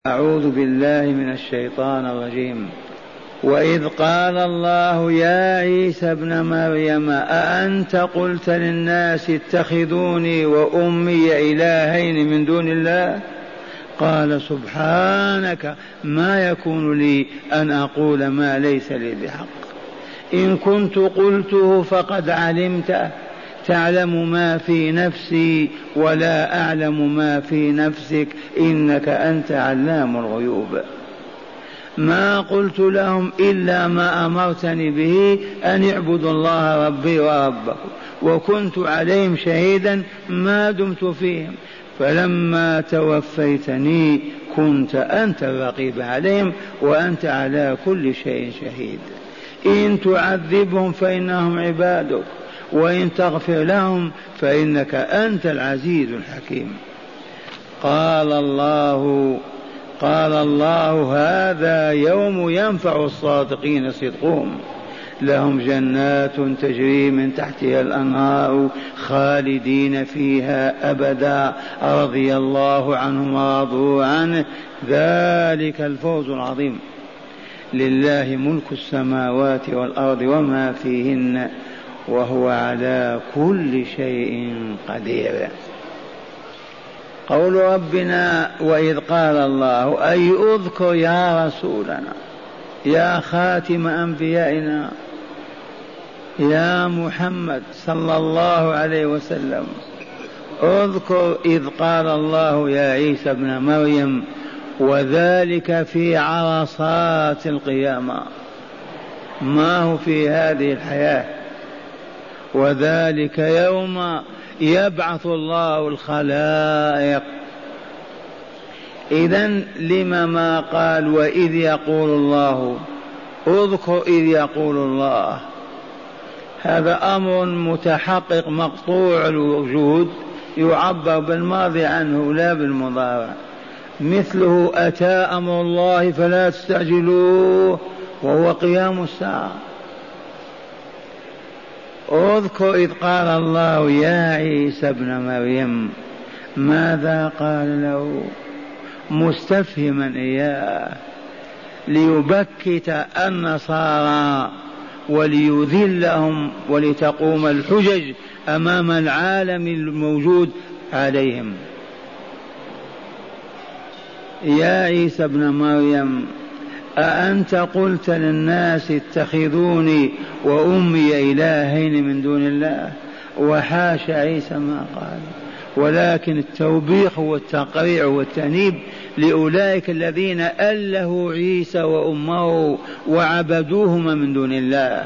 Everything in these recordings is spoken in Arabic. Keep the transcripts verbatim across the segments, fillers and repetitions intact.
أعوذ بالله من الشيطان الرجيم. وإذ قال الله يا عيسى ابن مريم أأنت قلت للناس اتخذوني وأمي إلهين من دون الله قال سبحانك ما يكون لي أن أقول ما ليس لي بحق إن كنت قلته فقد علمته تعلم ما في نفسي ولا أعلم ما في نفسك إنك أنت علام الغيوب. ما قلت لهم إلا ما أمرتني به أن اعبدوا الله ربي وربكم وكنت عليهم شهيدا ما دمت فيهم فلما توفيتني كنت أنت الرقيب عليهم وأنت على كل شيء شهيد. إن تعذبهم فإنهم عبادك وإن تغفر لهم فإنك أنت العزيز الحكيم. قال الله قال الله هذا يوم ينفع الصادقين صدقهم لهم جنات تجري من تحتها الأنهار خالدين فيها أبدا رضي الله عنهم ورضوا عنه ذلك الفوز العظيم. لله ملك السماوات والأرض وما فيهن وهو على كل شيء قدير. قول ربنا وإذ قال الله أي أذكر يا رسولنا يا خاتم أنبيائنا يا محمد صلى الله عليه وسلم اذكر إذ قال الله يا عيسى ابن مريم وذلك في عرصات القيامة ما هو في هذه الحياة وذلك يوم يبعث الله الخلائق. إذن لما ما قال وإذ يقول الله اذكر إذ يقول الله هذا أمر متحقق مقطوع الوجود يعبر بالماضي عنه لا بالمضارع. مثله أتى أمر الله فلا تستعجلوه وهو قيام الساعة. اذكر إذ قال الله يا عيسى ابن مريم ماذا قال له مستفهما إياه ليبكت النصارى وليذلهم ولتقوم الحجج أمام العالم الموجود عليهم. يا عيسى ابن مريم أأنت قلت للناس اتخذوني وأمي إلهين من دون الله وحاشا عيسى ما قال ولكن التوبيخ والتقريع والتنيب لأولئك الذين ألهوا عيسى وأمه وعبدوهما من دون الله.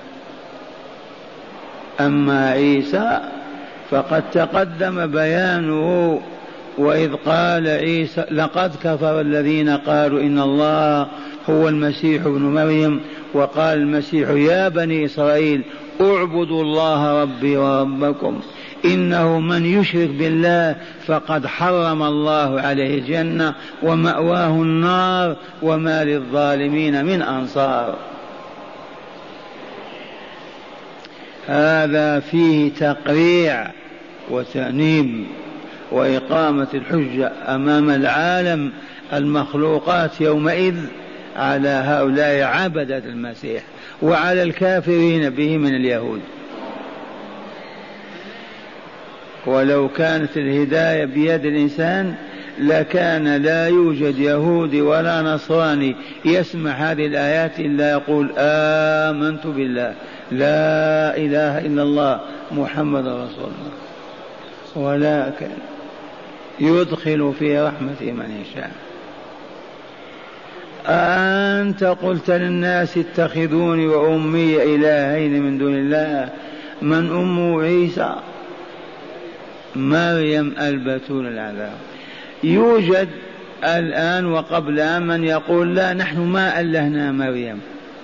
أما عيسى فقد تقدم بيانه وإذ قال عيسى لقد كفر الذين قالوا إن الله هو المسيح ابن مريم وقال المسيح يا بني إسرائيل اعبدوا الله ربي وربكم إنه من يشرك بالله فقد حرم الله عليه الجنة ومأواه النار وما للظالمين من أنصار. هذا فيه تقريع وتأنيب وإقامة الحجة أمام العالم المخلوقات يومئذ على هؤلاء عبدة المسيح وعلى الكافرين به من اليهود. ولو كانت الهداية بيد الإنسان لكان لا يوجد يهودي ولا نصراني يسمع هذه الآيات إلا يقول آمنت بالله لا إله إلا الله محمد رسول الله ولكن يدخل في رحمته من يشاء. أنت قلت للناس اتخذوني وأمي إلهين من دون الله من أم عيسى مريم البتول العذاب. يوجد الآن وقبل من يقول لا نحن ما ألهنا مريم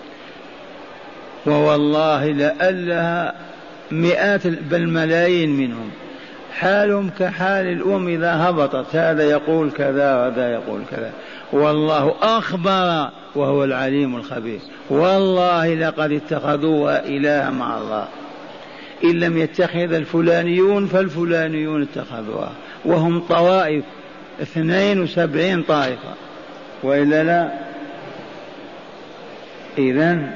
ووالله لألها مئات بل ملايين منهم حالهم كحال الأم إذا هبطت هذا يقول كذا وهذا يقول كذا والله أخبر وهو العليم الخبير. والله لقد اتخذوها إله مع الله إن لم يتخذ الفلانيون فالفلانيون اتخذوها وهم طوائف اثنين وسبعين طائفة وإلا لا؟ إذن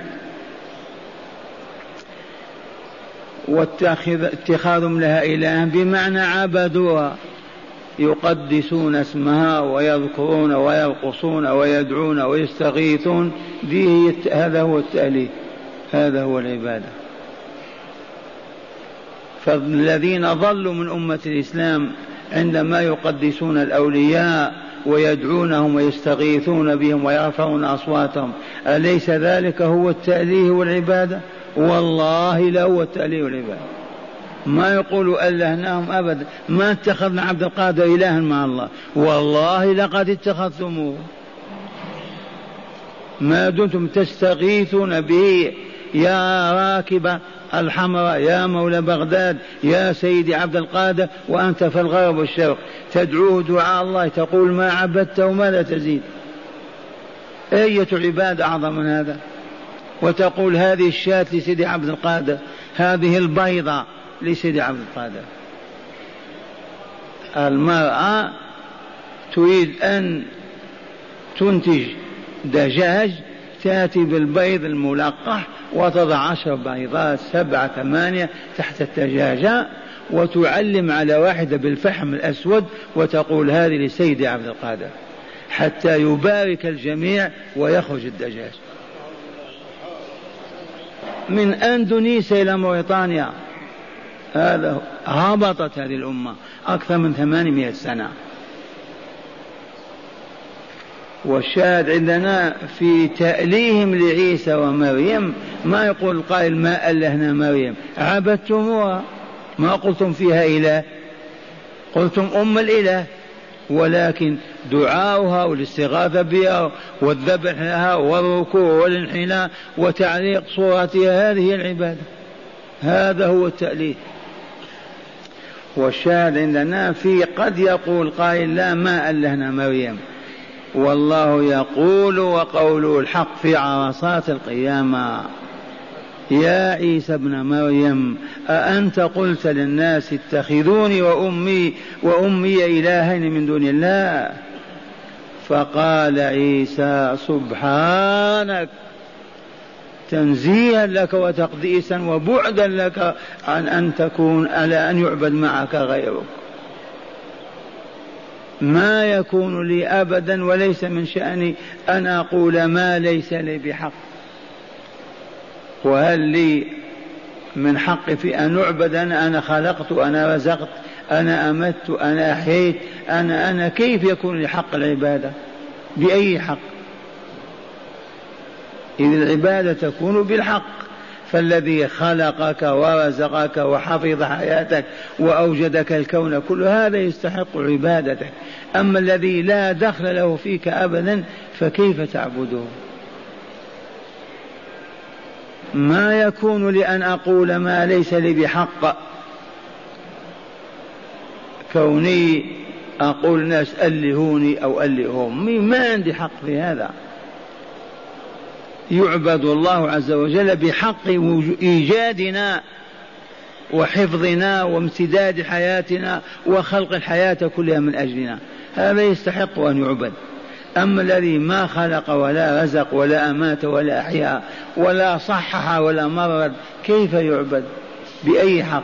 واتخاذهم لها إلها بمعنى عبدوها، يقدسون اسمها ويذكرون ويرقصون ويدعون ويستغيثون، هذا هو التأليه، هذا هو العبادة. فالذين ضلوا من أمة الإسلام عندما يقدسون الأولياء ويدعونهم ويستغيثون بهم ويرفعون أصواتهم، أليس ذلك هو التأليه والعبادة؟ والله لا هو التأليه والعبادة. ما يقول ألهناهم أبدا، ما اتخذنا عبد القادر إلها مع الله، والله لقد اتخذتموه ما دمتم تستغيثون به. يا راكب الحمراء، يا مولى بغداد، يا سيدي عبد القادر، وأنت في الغرب والشرق تدعوه دعاء الله، تقول ما عبدته وما لا تزيد. أية عبادة أعظم من هذا؟ وتقول هذه الشاة لسيدي عبد القادر، هذه البيضة لسيدي عبد القادر. المرأة تريد أن تنتج دجاج، تأتي بالبيض الملقح وتضع عشر بيضات، سبعة ثمانية تحت الدجاجة، وتعلم على واحدة بالفحم الأسود وتقول هذه لسيدي عبد القادر، حتى يبارك الجميع ويخرج الدجاج. من أندونيسيا إلى موريطانيا، هذا هبطت هذه الأمة أكثر من ثمانمائة سنة. والشاهد عندنا في تأليهم لعيسى ومريم، ما يقول القائل ما ألهنا مريم، عبدتموها، ما قلتم فيها إله، قلتم أم الإله، ولكن دعاؤها والاستغاثة بها والذبح لها والركوع والانحناء وتعليق صورتها، هذه هي العبادة، هذا هو التأليه. والشاهد عندنا في قد يقول قائل لا ما ألهنا مريم، والله يقول وقوله الحق في عرصات القيامة: يا عيسى ابن مريم أأنت قلت للناس اتخذوني وأمي وأمي إلهين من دون الله؟ فقال عيسى سبحانك، تنزيها لك وتقديسا وبعدا لك عن أن تكون على أن يعبد معك غيرك. ما يكون لي أبدا وليس من شأني أن أقول ما ليس لي بحق. وهل لي من حق في أن أعبد؟ أنا أنا خلقت، أنا رزقت، أنا أمت، أنا أحييت، أنا أنا كيف يكون لي حق العبادة؟ بأي حق؟ إذ العبادة تكون بالحق، فالذي خلقك ورزقك وحفظ حياتك وأوجدك الكون كل هذا يستحق عبادتك. أما الذي لا دخل له فيك أبدا فكيف تعبده؟ ما يكون لأن أقول ما ليس لي بحق، كوني أقول الناس ألهوني أو ألههم، ما عندي حق في هذا. يعبد الله عز وجل بحق إيجادنا وحفظنا وامتداد حياتنا وخلق الحياة كلها من أجلنا، هذا يستحق أن يعبد. أما الذي ما خلق ولا رزق ولا أمات ولا أحيا ولا صحح ولا مرض، كيف يعبد؟ بأي حق؟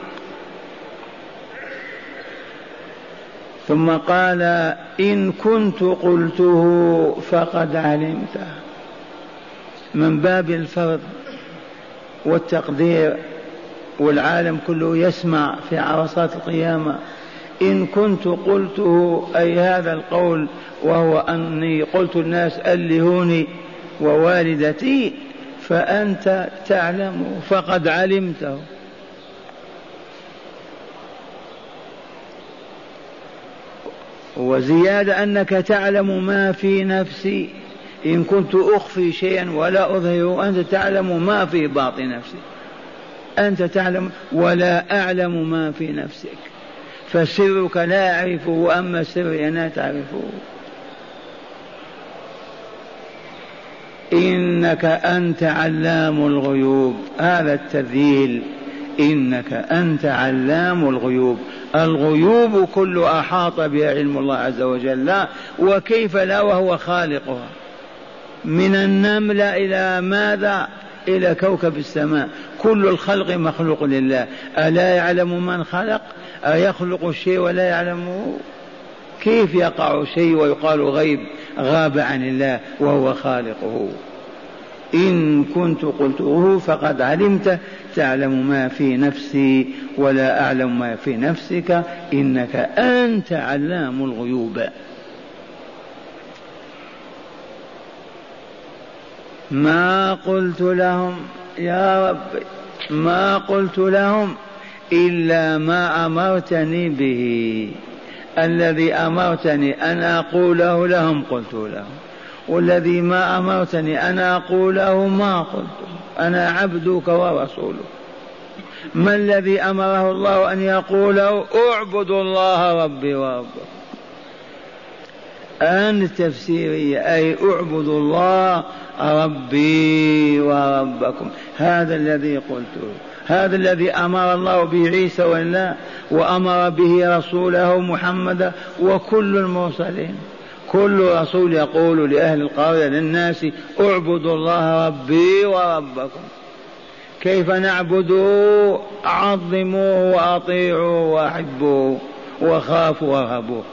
ثم قال إن كنت قلته فقد علمته، من باب الفرض والتقدير، والعالم كله يسمع في عرصات القيامة. إن كنت قلته أي هذا القول، وهو أني قلت الناس ألهوني ووالدتي، فأنت تعلم فقد علمته. وزيادة أنك تعلم ما في نفسي، إن كنت أخفي شيئا ولا أظهره أنت تعلم ما في باطن نفسي، أنت تعلم ولا أعلم ما في نفسك، فسرك لا أعرفه وأما سري أنا تعرفه. إنك أنت علام الغيوب، هذا التذييل إنك أنت علام الغيوب. الغيوب كل أحاط بها علم الله عز وجل، وكيف لا وهو خالقها، من النملة إلى ماذا، إلى كوكب السماء، كل الخلق مخلوق لله. ألا يعلم من خلق؟ أيخلق الشيء ولا يعلمه؟ كيف يقع شيء ويقال غيب غاب عن الله وهو خالقه؟ إن كنت قلته فقد علمت، تعلم ما في نفسي ولا أعلم ما في نفسك، إنك أنت علام الغيوب. ما قلت لهم يا رب، ما قلت لهم إلا ما أمرتني به، الذي أمرتني أن أقوله لهم قلت لهم، والذي ما أمرتني أن أقوله ما قلت. أنا عبدك ورسولك. ما الذي أمره الله أن يقوله؟ اعبدوا الله ربي وربكم. أن التفسيرية أي اعبدوا الله ربي وربكم، هذا الذي قلته، هذا الذي أمر الله به عيسى ولا وأمر به رسوله محمد وكل المرسلين. كل رسول يقول لأهل القرية للناس اعبدوا الله ربي وربكم. كيف نعبدوه؟ عظموه وأطيعوه وأحبوه وخافوا وارهبوه.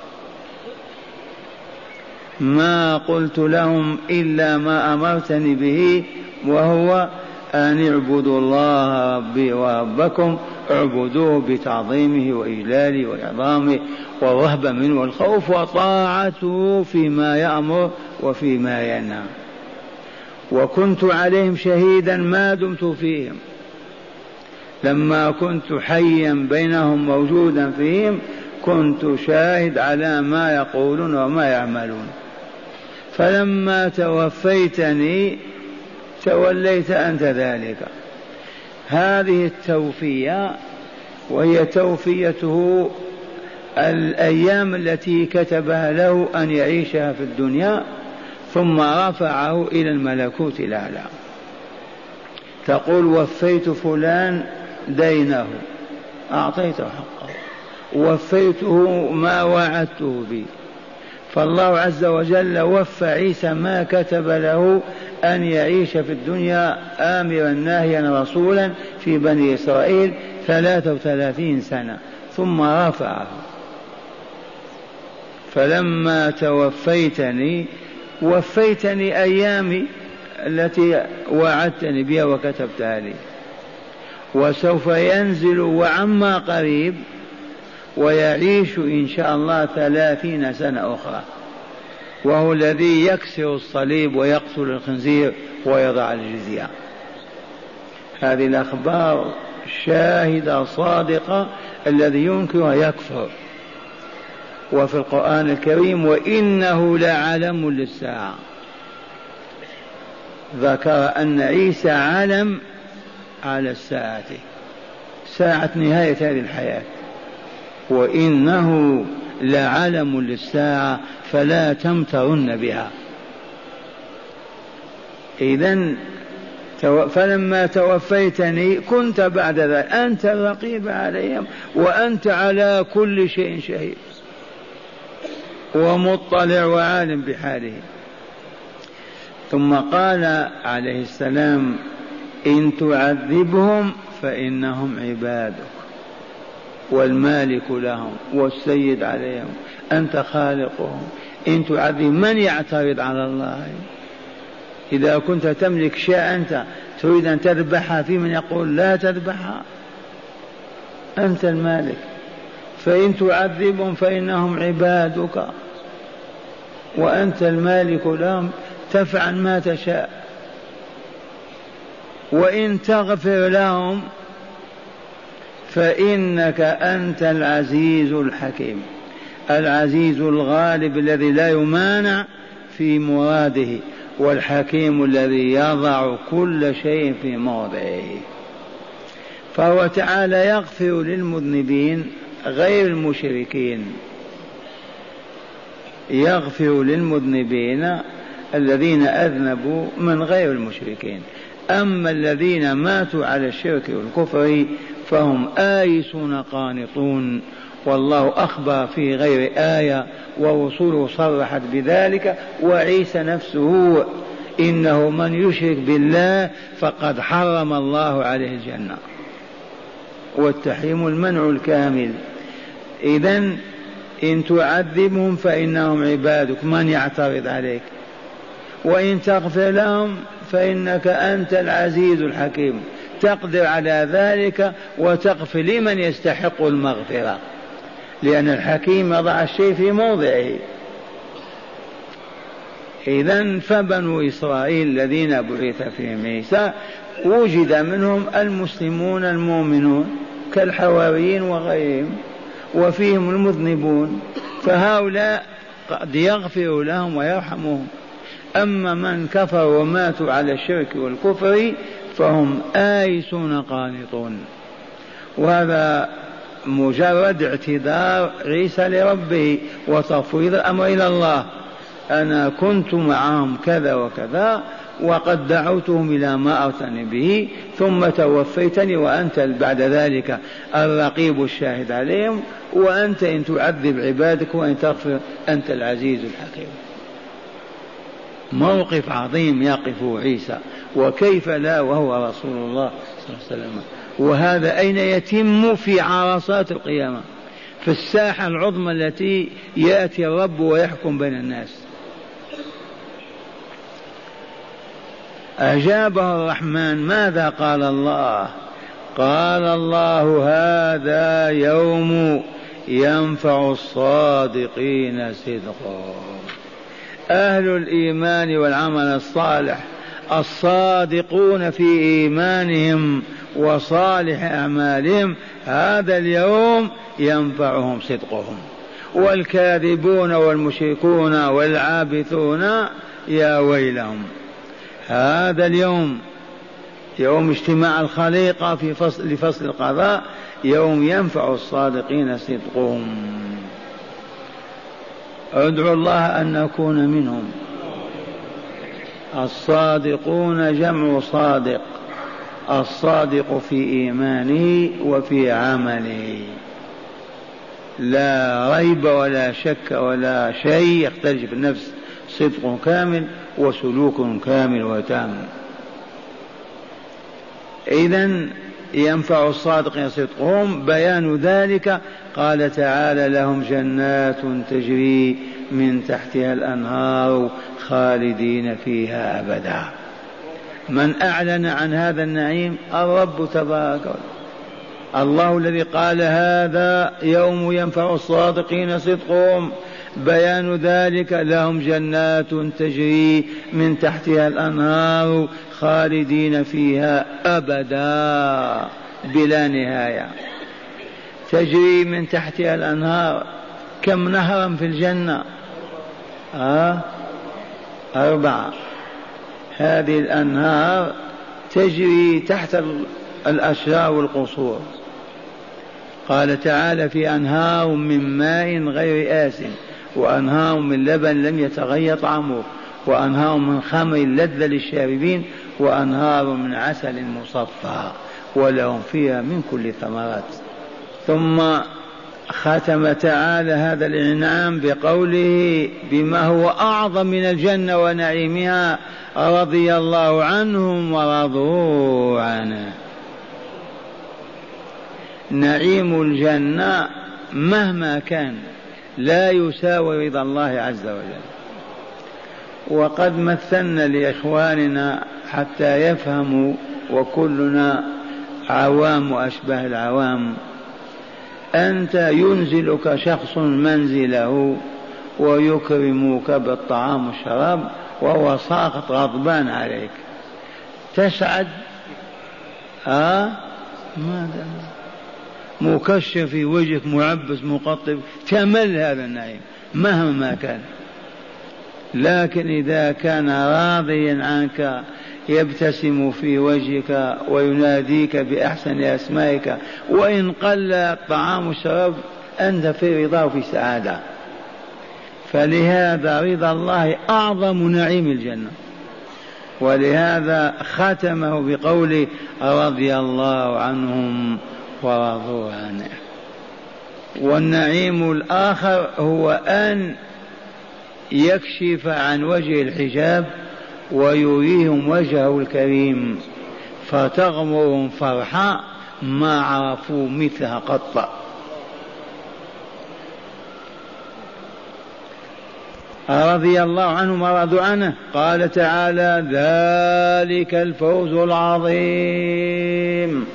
ما قلت لهم إلا ما أمرتني به، وهو أن اعبدوا الله ربي وربكم، اعبدوه بتعظيمه وإجلاله وإعظامه والرهبة منه والخوف وطاعته فيما يأمر وفيما ينهى. وكنت عليهم شهيدا ما دمت فيهم، لما كنت حيا بينهم موجودا فيهم كنت شاهد على ما يقولون وما يعملون. فلما توفيتني توليت أنت ذلك. هذه التوفية، وهي توفيته الأيام التي كتبها له أن يعيشها في الدنيا، ثم رفعه إلى الملكوت الأعلى. تقول وفيت فلان دينه، أعطيته حقه، وفيته ما وعدته به. فالله عز وجل وفى عيسى ما كتب له أن يعيش في الدنيا آمرا ناهيا رسولا في بني إسرائيل ثلاثة وثلاثين سنة، ثم رفعه. فلما توفيتني وفيتني أيامي التي وعدتني بها وكتبتها لي، وسوف ينزل وعما قريب ويعيش إن شاء الله ثلاثين سنة أخرى، وهو الذي يكسر الصليب ويقتل الخنزير ويضع الجزية. هذه الأخبار شاهدة صادقة، الذي ينكرها يكفر. وفي القرآن الكريم وإنه لعلم للساعة، ذكر أن عيسى علم على الساعة، ساعة نهاية هذه الحياة. وإنه لعلم للساعة فلا تمترن بها. إذن فلما توفيتني كنت بعد ذلك أنت الرقيب عليهم، وأنت على كل شيء شهيد ومطلع وعالم بحاله. ثم قال عليه السلام إن تعذبهم فإنهم عبادك والمالك لهم والسيد عليهم، أنت خالقهم. إن تعذب، من يعترض على الله؟ إذا كنت تملك شيء أنت تريد أن تذبحها، في من يقول لا تذبحها؟ أنت المالك. فإن تعذبهم فإنهم عبادك وأنت المالك لهم، تفعل ما تشاء. وإن تغفر لهم فإنك أنت العزيز الحكيم، العزيز الغالب الذي لا يمانع في مراده، والحكيم الذي يضع كل شيء في موضعه. فهو تعالى يغفر للمذنبين غير المشركين، يغفر للمذنبين الذين أذنبوا من غير المشركين. أما الذين ماتوا على الشرك والكفر فهم آيسون قانطون. والله أخبر في غير آية ورسوله صرحت بذلك، وعيسى نفسه إنه من يشرك بالله فقد حرم الله عليه الجنة، والتحريم المنع الكامل. إذن إن تعذبهم فإنهم عبادك، من يعترض عليك؟ وإن تغفر لهم فإنك أنت العزيز الحكيم، تقدر على ذلك وتغفر لمن يستحق المغفرة، لأن الحكيم يضع الشيء في موضعه. إذن فبنو إسرائيل الذين بعث فيهم عيسى وجد منهم المسلمون المؤمنون كالحواريين وغيرهم، وفيهم المذنبون، فهؤلاء قد يغفر لهم ويرحمهم. أما من كفر وماتوا على الشرك والكفر فهم آيسون قانطون. وهذا مجرد اعتذار عيسى لربه وتفويض الأمر إلى الله، أنا كنت معهم كذا وكذا وقد دعوتهم إلى ما أرسلني به، ثم توفيتني وأنت بعد ذلك الرقيب الشاهد عليهم، وأنت إن تعذب عبادك وإن تغفر أنت العزيز الحكيم. موقف عظيم يقف عيسى، وكيف لا وهو رسول الله صلى الله عليه وسلم. وهذا أين يتم؟ في عرصات القيامة، في الساحة العظمى التي يأتي الرب ويحكم بين الناس. أجابه الرحمن، ماذا قال الله؟ قال الله هذا يوم ينفع الصادقين صدقهم. أهل الإيمان والعمل الصالح الصادقون في إيمانهم وصالح أعمالهم هذا اليوم ينفعهم صدقهم، والكاذبون والمشركون والعابثون يا ويلهم. هذا اليوم يوم اجتماع الخليقة في فصل لفصل القضاء، يوم ينفع الصادقين صدقهم. ادعوا الله أن نكون منهم. الصادقون جمع صادق، الصادق في إيمانه وفي عمله، لا ريب ولا شك ولا شيء يختلف في النفس، صدق كامل وسلوك كامل وتام. إذن ينفع الصادقين صدقهم. بيان ذلك قال تعالى لهم جنات تجري من تحتها الأنهار خالدين فيها أبدا. من أعلن عن هذا النعيم؟ الرب تبارك وتعالى، الله الذي قال هذا يوم ينفع الصادقين صدقهم. بيان ذلك لهم جنات تجري من تحتها الأنهار خالدين فيها أبدا بلا نهاية. تجري من تحتها الأنهار، كم نهرا في الجنة؟ آه أربعة. هذه الأنهار تجري تحت الأشجار والقصور. قال تعالى في أنهار من ماء غير آسن، وأنهار من لبن لم يتغير طعمه، وأنهار من خمر لذة للشاربين، وأنهار من عسل مصفى، ولهم فيها من كل الثمرات. ثم ختم تعالى هذا الإنعام بقوله بما هو أعظم من الجنة ونعيمها: رضي الله عنهم ورضوا عنه. نعيم الجنة مهما كان لا يساوي رضا الله عز وجل. وقد مثلنا لإخواننا حتى يفهموا، وكلنا عوام وأشبه العوام. أنت ينزلك شخص منزله ويكرمك بالطعام والشراب وهو ساخط غضبان عليك، تسعد؟ آه ماذا؟ مكشف في وجهك، معبس مقطب، تمل هذا النعيم مهما كان. لكن إذا كان راضيا عنك يبتسم في وجهك ويناديك بأحسن أسمائك، وإن قل الطعام والشراب أنت في رضا وفي سعادة. فلهذا رضا الله أعظم نعيم الجنة، ولهذا ختمه بقوله رضي الله عنهم ورضوا عنه. والنعيم الآخر هو أن يكشف عن وجه الحجاب ويريهم وجهه الكريم فتغمرهم فرحة ما عرفوا مثلها قط. رضي الله عنهم ورضوا عنه. قال تعالى: ذلك الفوز العظيم.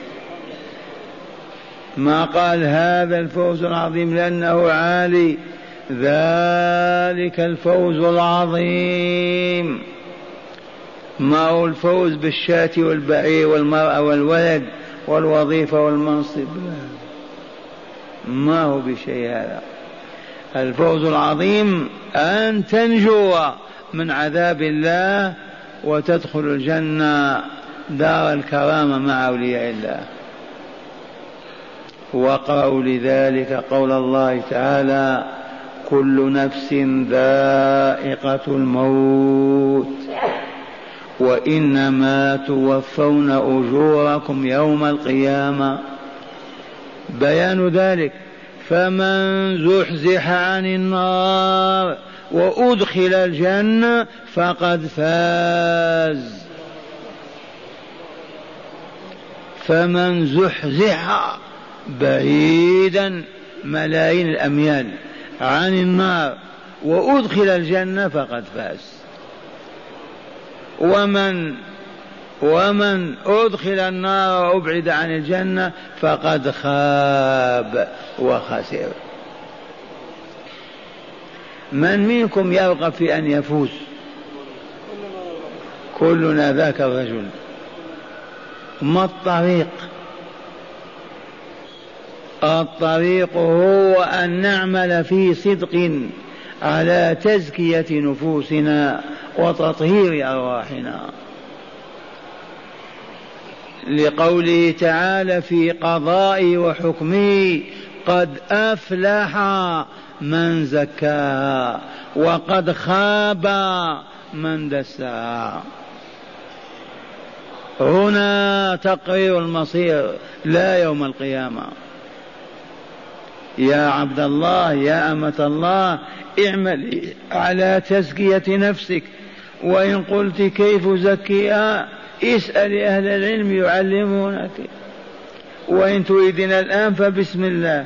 ما قال هذا الفوز العظيم لأنه عالي، ذلك الفوز العظيم. ما هو الفوز بالشاة والبعير والمرأة والولد والوظيفة والمنصب، ما هو بشيء هذا. الفوز العظيم أن تنجو من عذاب الله وتدخل الجنة دار الكرامة مع أولياء الله. واقرأوا لذلك قول الله تعالى: كل نفس ذائقة الموت وإنما توفون أجوركم يوم القيامة. بيان ذلك: فمن زحزح عن النار وأدخل الجنة فقد فاز. فمن زحزح بعيدا ملايين الأميال عن النار وأدخل الجنة فقد فاز. ومن ومن أدخل النار وأبعد عن الجنة فقد خاب وخسر. من منكم يرغب في أن يفوز؟ كلنا ذاك الرجل. ما الطريق؟ الطريق هو أن نعمل في صدق على تزكية نفوسنا وتطهير أرواحنا، لقوله تعالى في قضائه وحكمه: قد أفلح من زكاها وقد خاب من دساها. هنا تقرير المصير لا يوم القيامة. يا عبد الله، يا أمة الله، اعملي على تزكية نفسك. وإن قلت كيف زكيها اسأل أهل العلم يعلمونك. وإن تريدين الآن فبسم الله،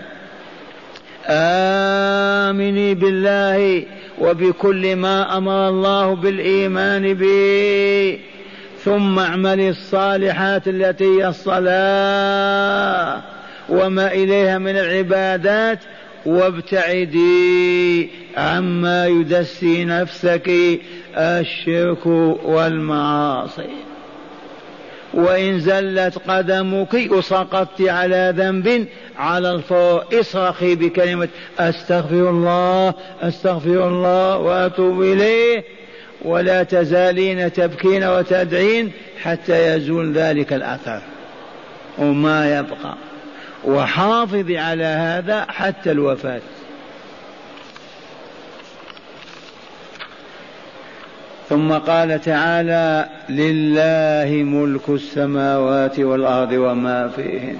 آمني بالله وبكل ما أمر الله بالإيمان به، ثم اعملي الصالحات التي هي الصلاة وما إليها من العبادات، وابتعدي عما يدسي نفسك الشرك والمعاصي. وإن زلت قدمك وسقطت على ذنب على الفور اصرخي بكلمة أستغفر الله أستغفر الله وأتوب إليه، ولا تزالين تبكين وتدعين حتى يزول ذلك الأثر وما يبقى. وحافظي على هذا حتى الوفاة. ثم قال تعالى: لله ملك السماوات والأرض وما فيهن.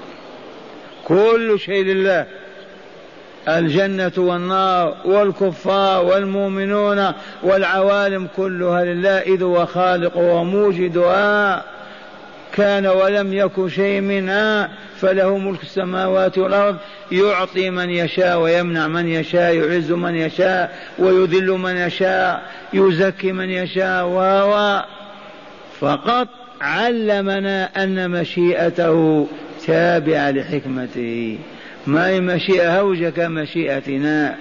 كل شيء لله، الجنة والنار والكفار والمؤمنون والعوالم كلها لله، إذ هو خالق وموجدها، كان ولم يكن شيء منها، فله ملك السماوات والأرض، يعطي من يشاء ويمنع من يشاء، يعز من يشاء ويذل من يشاء، يزكي من يشاء. و فقط علمنا أن مشيئته تابعة لحكمته، ما هي مشيئة هوجة كمشيئتنا،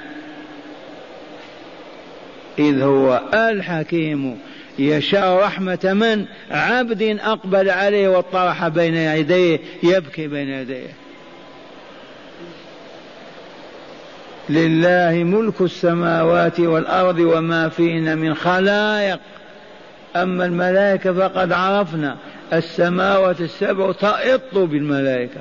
إذ هو الحكيم يشاء رحمة من عبد أقبل عليه واطرح بين يديه يبكي بين يديه. لله ملك السماوات والأرض وما فيهن من خلائق. أما الملائكة فقد عرفنا السماوات السبع تئط بالملائكة،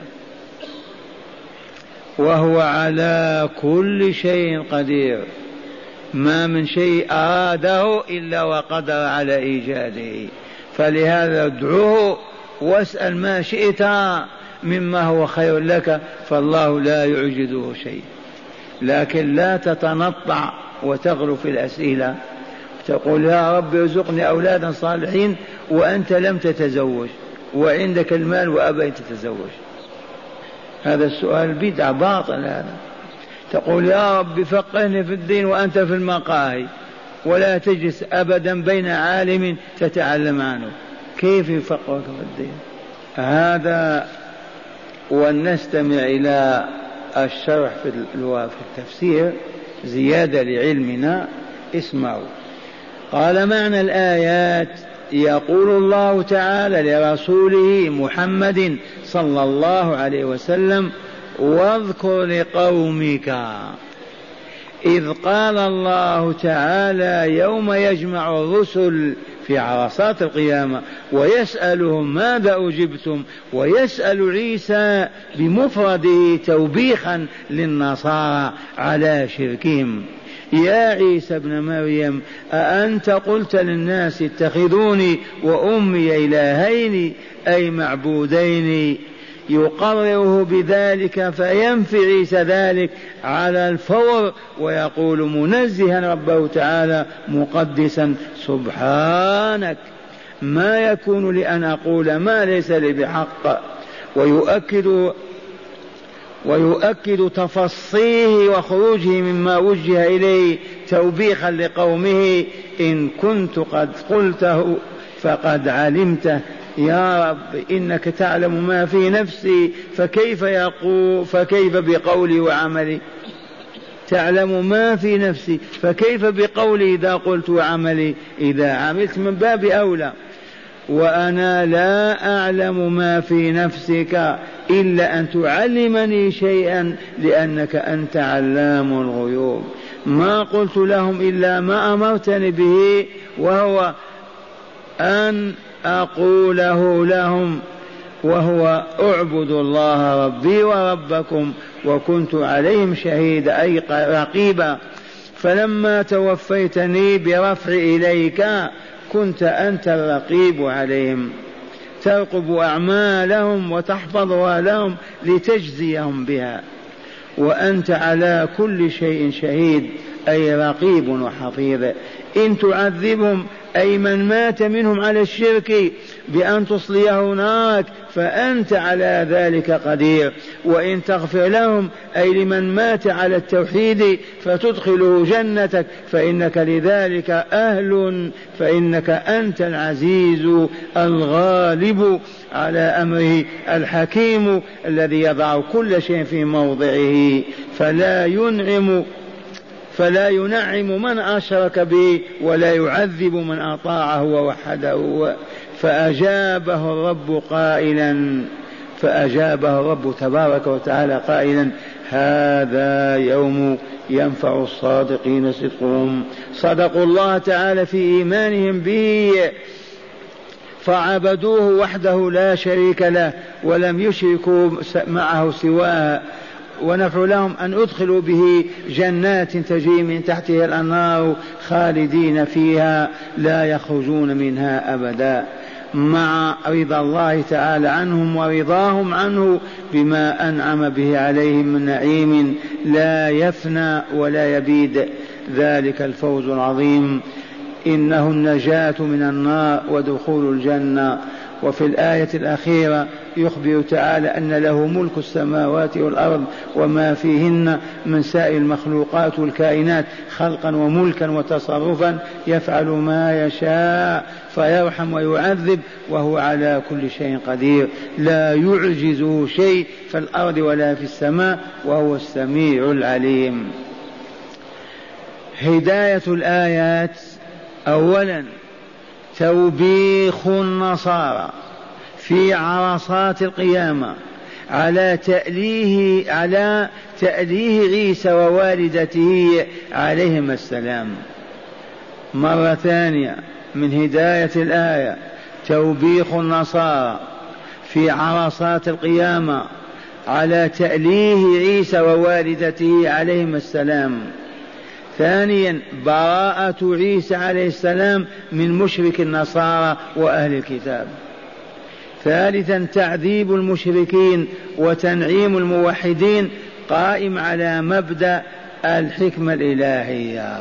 وهو على كل شيء قدير، ما من شيء أراده إلا وقدر على إيجاده. فلهذا ادعوه واسأل ما شئت مما هو خير لك فالله لا يعجزه شيء. لكن لا تتنطع وتغلو في الأسئلة، تقول يا رب ارزقني أولادا صالحين وأنت لم تتزوج وعندك المال وأبيت تتزوج. هذا السؤال بدعة باطل. هذا تقول يا رب فقهني في الدين وأنت في المقاهي ولا تجلس أبدا بين عالم تتعلم عنه، كيف يفقهك في الدين؟ هذا. ونستمع إلى الشرح في التفسير زيادة لعلمنا. اسمعوا. قال معنى الآيات: يقول الله تعالى لرسوله محمد صلى الله عليه وسلم: واذكر لقومك إذ قال الله تعالى يوم يجمع الرسل في عرصات القيامة ويسألهم ماذا أجبتم، ويسأل عيسى بمفرده توبيخا للنصارى على شركهم: يا عيسى ابن مريم أأنت قلت للناس اتخذوني وأمي إلهين أي معبودين؟ يقرره بذلك فينفي عيسى ذلك على الفور ويقول منزها ربه تعالى مقدسا: سبحانك ما يكون لي أن أقول ما ليس لي بحق. ويؤكد ويؤكد تفصيه وخروجه مما وجه إليه توبيخا لقومه: إن كنت قد قلته فقد علمته يا رب إنك تعلم ما في نفسي فكيف يقول فكيف بقولي وعملي؟ تعلم ما في نفسي فكيف بقولي إذا قلت وعملي؟ إذا عملت من باب أولى. وأنا لا أعلم ما في نفسك إلا أن تعلمني شيئا لأنك أنت علام الغيوب. ما قلت لهم إلا ما أمرتني به وهو أن أقوله لهم، وهو اعبدوا الله ربي وربكم وكنت عليهم شهيدا أي رقيبا. فلما توفيتني برفع إليك كنت أنت الرقيب عليهم، ترقب أعمالهم وتحفظها لهم لتجزيهم بها، وأنت على كل شيء شهيد أي رقيب وحفيظ. إن تعذبهم أي من مات منهم على الشرك بأن تصليه نارك فأنت على ذلك قدير، وإن تغفر لهم أي لمن مات على التوحيد فتدخله جنتك فإنك لذلك أهل، فإنك أنت العزيز الغالب على أمره الحكيم الذي يضع كل شيء في موضعه فلا ينعم فلا ينعم من أشرك به ولا يعذب من أطاعه ووحده. فأجابه الرب قائلا فأجابه الرب تبارك وتعالى قائلا: هذا يوم ينفع الصادقين صدقهم. صدقوا الله تعالى في إيمانهم به فعبدوه وحده لا شريك له ولم يشركوا معه سواه، ونفع لهم أن أدخلوا به جنات تجري من تحتها الأنهار خالدين فيها لا يخرجون منها أبدا، مع رضا الله تعالى عنهم ورضاهم عنه بما أنعم به عليهم من نعيم لا يفنى ولا يبيد. ذلك الفوز العظيم، إنه النجاة من النار ودخول الجنة. وفي الآية الأخيرة يخبر تعالى أن له ملك السماوات والأرض وما فيهن من سائر المخلوقات والكائنات خلقا وملكا وتصرفا، يفعل ما يشاء فيرحم ويعذب وهو على كل شيء قدير، لا يعجزه شيء في الأرض ولا في السماء وهو السميع العليم. هداية الآيات: أولا توبيخ النصارى في عرصات القيامة على تأليه على تأليه عيسى ووالدته عليهم السلام. مرة ثانية من هداية الآية توبيخ النصارى في عرصات القيامة على تأليه عيسى ووالدته عليهم السلام. ثانيا براءة عيسى عليه السلام من مشرك النصارى وأهل الكتاب. ثالثا تعذيب المشركين وتنعيم الموحدين قائم على مبدأ الحكمة الإلهية،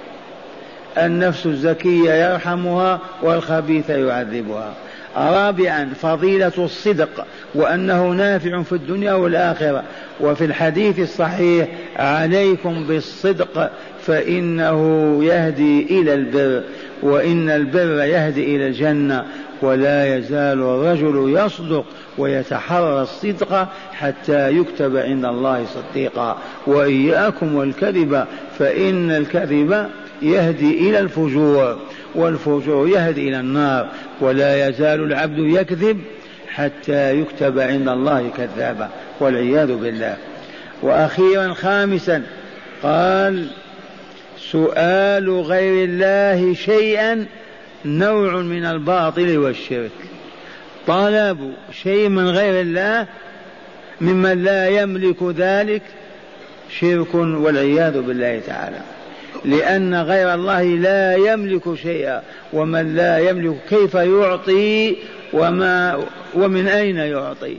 النفس الزكية يرحمها والخبيثة يعذبها. رابعا فضيلة الصدق وأنه نافع في الدنيا والآخرة، وفي الحديث الصحيح عليكم بالصدق فإنه يهدي إلى البر، وإن البر يهدي إلى الجنة، ولا يزال الرجل يصدق ويتحرى الصدق حتى يكتب عند الله صديقا. وإياكم والكذب فإن الكذب يهدي إلى الفجور، والفجور يهدي إلى النار، ولا يزال العبد يكذب حتى يكتب عند الله كذابا والعياذ بالله. وأخيرا خامسا قال سؤال غير الله شيئا نوع من الباطل والشرك. طلب شيء من غير الله ممن لا يملك ذلك شرك والعياذ بالله تعالى، لأن غير الله لا يملك شيئا، ومن لا يملك كيف يعطي وما ومن أين يعطي؟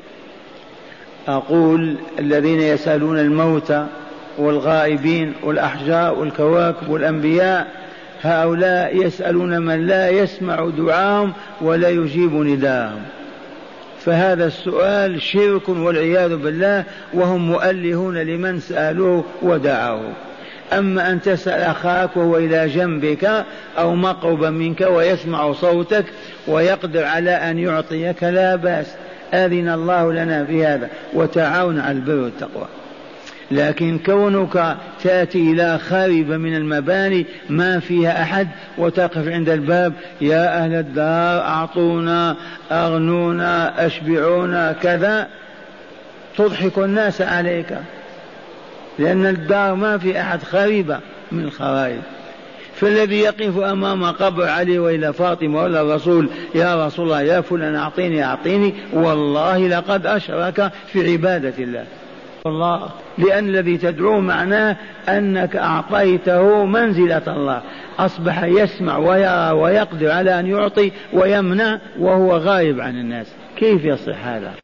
أقول الذين يسألون الموتى والغائبين والأحجار والكواكب والأنبياء، هؤلاء يسألون من لا يسمع دعاهم ولا يجيب نداءهم، فهذا السؤال شرك والعياذ بالله، وهم مؤلهون لمن سألوه ودعوه. أما أن تسأل أخاك وهو إلى جنبك أو مقربا منك ويسمع صوتك ويقدر على أن يعطيك لا بأس، أذن الله لنا في هذا، وتعاون على البر والتقوى. لكن كونك تأتي إلى خاربة من المباني ما فيها أحد وتقف عند الباب يا أهل الدار أعطونا أغنونا أشبعونا كذا، تضحك الناس عليك، لأن الدار ما في أحد خاربة من الخرائب. فالذي يقف أمام قبر علي وإلى فاطمة ولا الرسول يا رسول الله يا فلان أعطيني أعطيني، والله لقد أشرك في عبادة الله الله، لأن الذي تدعوه معناه أنك أعطيته منزلة الله، أصبح يسمع ويرى ويقدر على أن يعطي ويمنع وهو غائب عن الناس. كيف يصح هذا؟